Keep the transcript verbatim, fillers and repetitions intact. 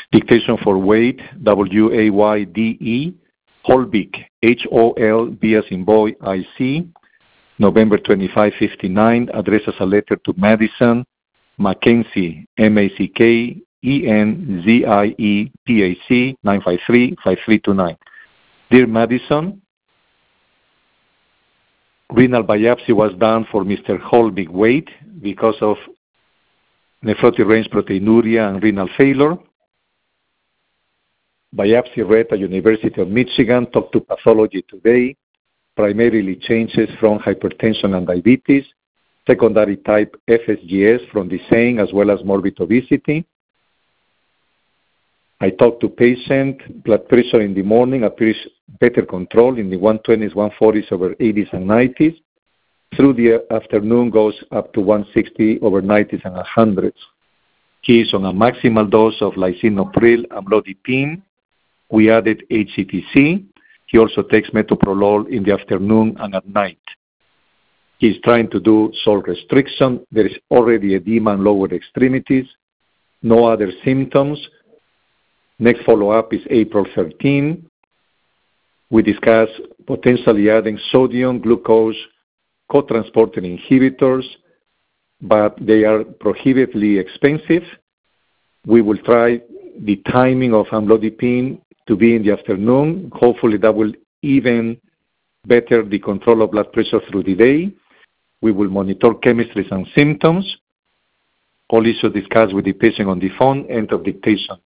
Dictation for Wade, W A Y D E, Holvik, H O L B as in boy, I C, November twenty-fifth, fifty-nine, addresses a letter to Madison, Mackenzie, M A C K E N Z I E P A C, nine five three, five three two nine. Dear Madison, renal biopsy was done for Mister Holvik Wade because of nephrotic range proteinuria and renal failure. Biopsy read at University of Michigan, talked to pathology today, primarily changes from hypertension and diabetes, secondary type F S G S from the same as well as morbid obesity. I talked to patient, blood pressure in the morning appears better control in the one twenties, one forties over eighties and nineties. Through the afternoon goes up to one sixty over nineties and hundreds. He is on a maximal dose of lisinopril amlodipine. We added H C T C. He also takes metoprolol in the afternoon and at night. He's trying to do salt restriction. There is already edema in lower extremities. No other symptoms. Next follow-up is April thirteenth. We discuss potentially adding sodium glucose co-transporter inhibitors, but they are prohibitively expensive. We will try the timing of amlodipine to be in the afternoon. Hopefully that will even better the control of blood pressure through the day. We will monitor chemistries and symptoms. All issues discussed with the patient on the phone. End of dictation.